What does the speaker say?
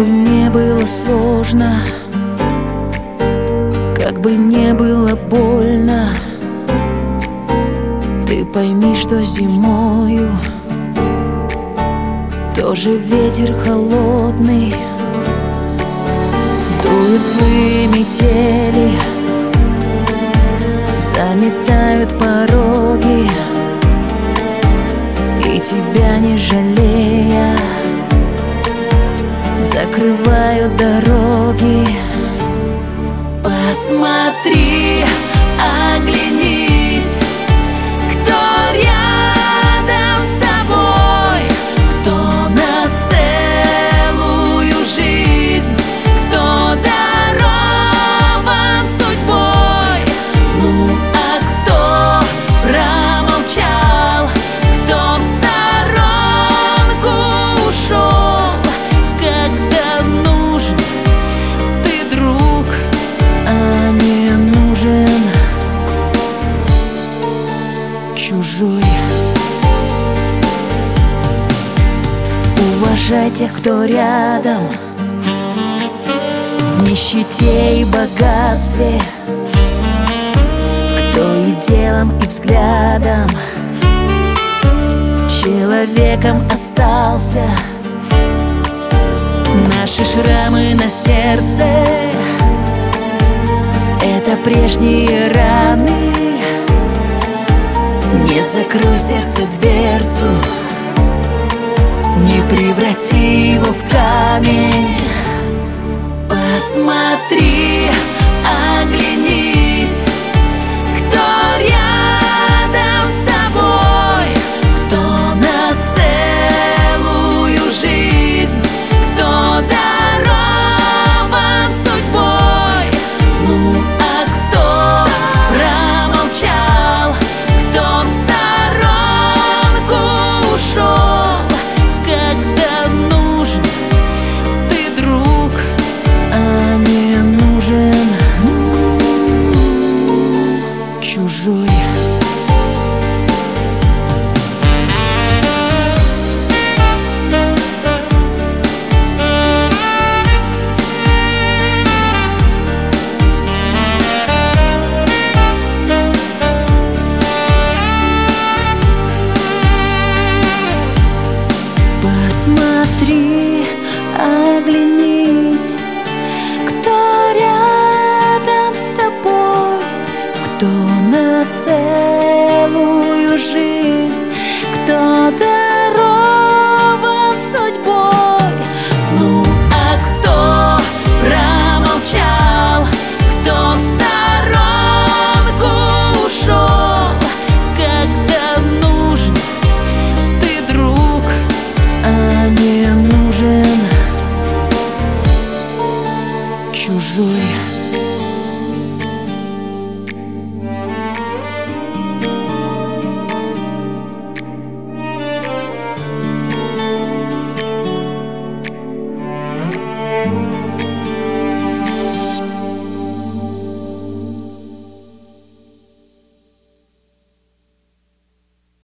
бы не было сложно, как бы не было больно, ты пойми, что зимою тоже ветер холодный, дуют злые метели, заметают пороги, и тебя не жалея закрывают дороги. Посмотри, оглянись, кто рядом с тобой, кто на целую жизнь, кто дарован судьбой. Ну а кто промолчал, кто в сторонку ушел, когда нужен ты друг, а не нужен чужой. Уважай тех, кто рядом, в нищете и богатстве, кто и делом, и взглядом человеком остался. Наши шрамы на сердце — это прежние раны. Не закрой в сердце дверцу, не преврати его в камень. Посмотри, оглянись, кто рядом с тобой, кто на целую жизнь, кто дарован судьбой. Ну а кто промолчал, кто в сторонку ушел, когда нужен ты друг, а не нужен чужой. Посмотри,